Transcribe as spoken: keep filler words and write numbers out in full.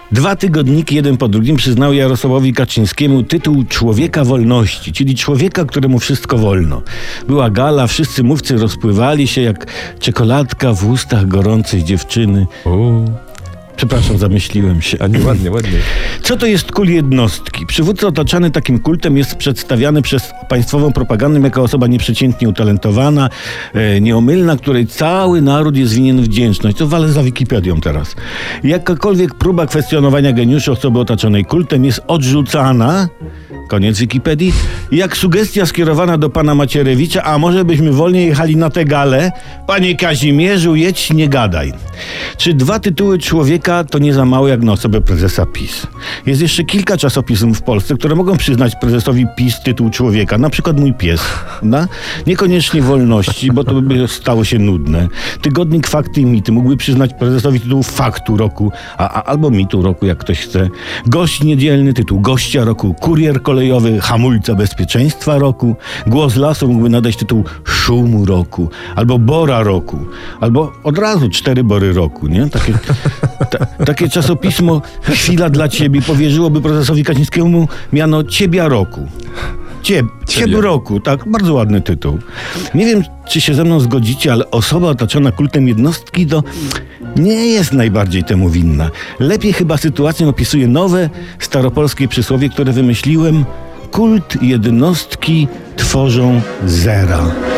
Dwa tygodniki jeden po drugim przyznały Jarosławowi Kaczyńskiemu tytuł Człowieka Wolności, czyli człowieka, któremu wszystko wolno. Była gala, wszyscy mówcy rozpływali się jak czekoladka w ustach gorącej dziewczyny. O. Przepraszam, zamyśliłem się. A nie, ładnie, ładnie. Co to jest kult jednostki? Przywódca otaczany takim kultem jest przedstawiany przez państwową propagandę jako osoba nieprzeciętnie utalentowana, e, nieomylna, której cały naród jest winien wdzięczność. To walę za Wikipedią teraz. Jakakolwiek próba kwestionowania geniuszu osoby otaczonej kultem jest odrzucana. Koniec Wikipedii. Jak sugestia skierowana do pana Macierewicza, a może byśmy wolniej jechali na tę galę? Panie Kazimierzu, jedź, nie gadaj. Czy dwa tytuły człowieka to nie za mało jak na osobę prezesa PiS? Jest jeszcze kilka czasopism w Polsce, które mogą przyznać prezesowi PiS tytuł człowieka. Na przykład Mój Pies. No? Niekoniecznie Wolności, bo to by stało się nudne. Tygodnik Fakty i Mity mógłby przyznać prezesowi tytuł Faktu Roku, a, a, albo Mitu Roku, jak ktoś chce. Gość niedzielny, tytuł Gościa Roku. Kurier kolejowy, Hamulca Bezpieczeństwa Roku. Głos Lasu mógłby nadać tytuł Szumu Roku. Albo Bora Roku. Albo od razu Cztery Bory Roku, nie? Takie, ta, takie czasopismo Chwila dla Ciebie powierzyłoby prezesowi Kaczyńskiemu miano Ciebia Roku. Cieb, Cieb Roku, tak, bardzo ładny tytuł. Nie wiem, czy się ze mną zgodzicie, ale osoba otoczona kultem jednostki to nie jest najbardziej temu winna. Lepiej chyba sytuację opisuje nowe, staropolskie przysłowie, które wymyśliłem. Kult jednostki tworzą zera.